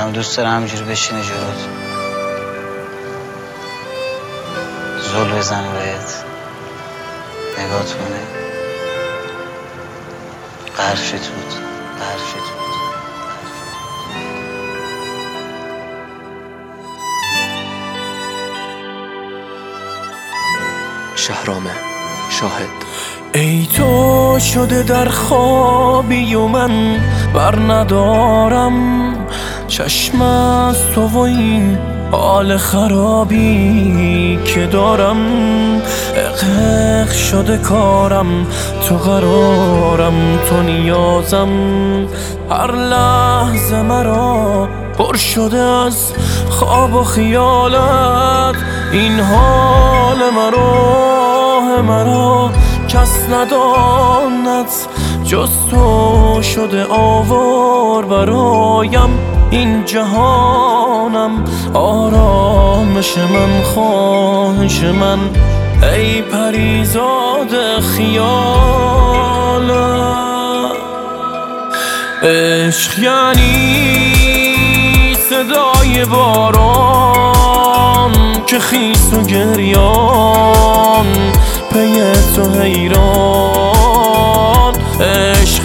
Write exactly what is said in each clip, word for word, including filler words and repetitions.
هم دوست داره همینجوری بشینه جلوت، زل بزنه بهت، نگات کنه، قرشت بود قرشت بود. شهرامه شاهد. ای تو شده در خوابی و من بر ندارم چشم از تو و این حال خرابی که دارم. اقق شده کارم، تو قرارم، تو نیازم. هر لحظه مرا پر شده از خواب و خیالت. این حال مرا مرا کس نداند جز تو شده آوار برایم. این جهانم آرامش من، خواهش من. ای پریزاد خیالم، عشق یعنی صدای باران که خیس و گریان پی تو حیران. عشق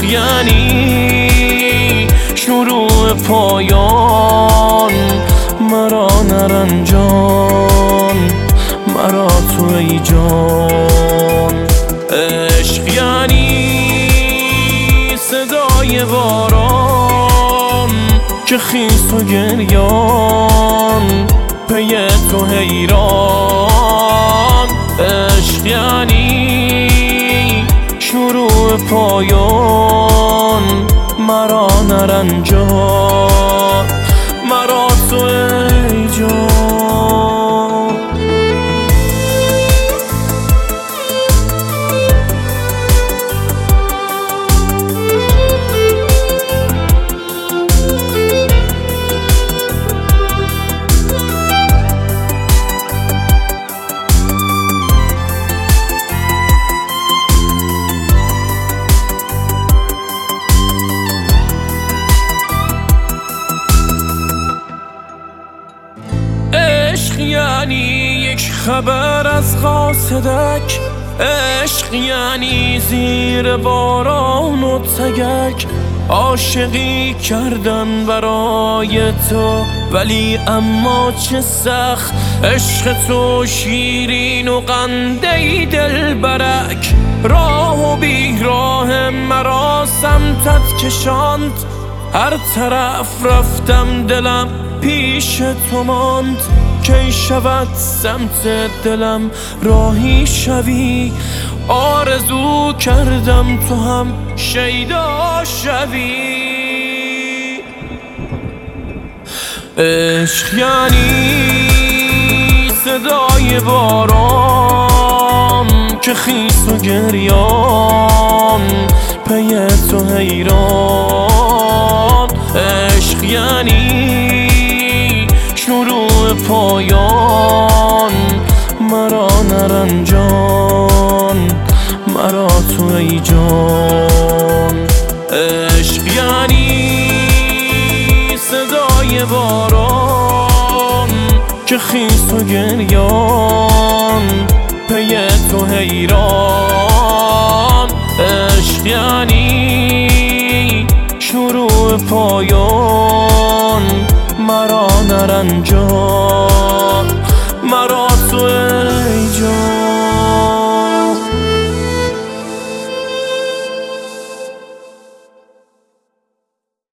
یعنی شروع پایان، مرا نرنجان، مرا تو ای جان. عشق یعنی صدای باران که خیس و گریان پی تو حیران. عشق یعنی شروع پایان، مرا نرنجان، مرا تو ای جان. عشق یعنی یک خبر از قاصدک. عشق یعنی زیر باران و تگک. عاشقی کردن برای تو ولی اما چه سخت. عشق تو شیرین و قنده دلبرک. راه و بیراه مرا سمتت کشاند. هر طرف رفتم دلم پیش تو ماند. کی شود سمت دلم راهی شوی. آرزو کردم تو هم شیدا شوی. عشق یعنی صدای باران که خیس و گریان پی تو حیران. عشق یعنی شروع پایان، مرا نرنجان، مرا تو ای جان. عشق یعنی صدای باران که خیس و گریان پی تو حیران. عشق یعنی شروع پایان، مرا نرنجان، مرا